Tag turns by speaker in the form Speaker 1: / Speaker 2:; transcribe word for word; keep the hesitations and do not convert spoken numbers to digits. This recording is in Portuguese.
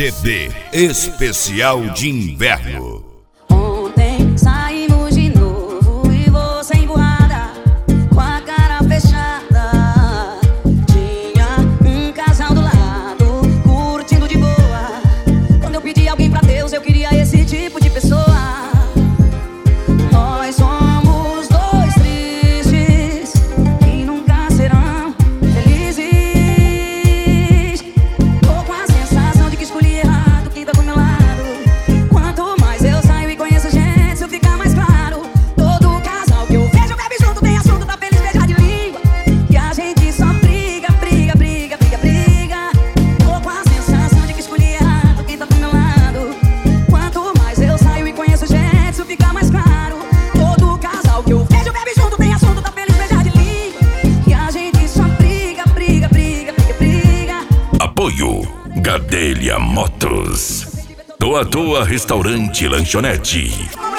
Speaker 1: C D especial de inverno.
Speaker 2: Ontem saímos de novo e você emburrada, com a cara fechada. Tinha um casal do lado, curtindo de boa. Quando eu pedi alguém pra Deus, eu queria esse tipo de pessoa. Nós somos dois tristes que nunca serão felizes. Tô com a sensação de que escolhi errado quem tá do meu lado. Quanto mais eu saio e conheço gente, isso fica mais claro. Todo casal que eu vejo bebe junto, tem assunto, tá feliz, beijar de língua. E a gente só briga, briga, briga, briga, briga. Tô com a sensação de que escolhi errado quem tá do meu lado. Quanto mais eu saio e conheço gente, isso fica mais claro. Todo casal que eu vejo bebe junto, tem assunto, tá feliz, beijar de língua. E a gente só briga, briga, briga, briga, briga.
Speaker 1: Apoio Gadelha Motos. Toa Toa Restaurante e Lanchonete.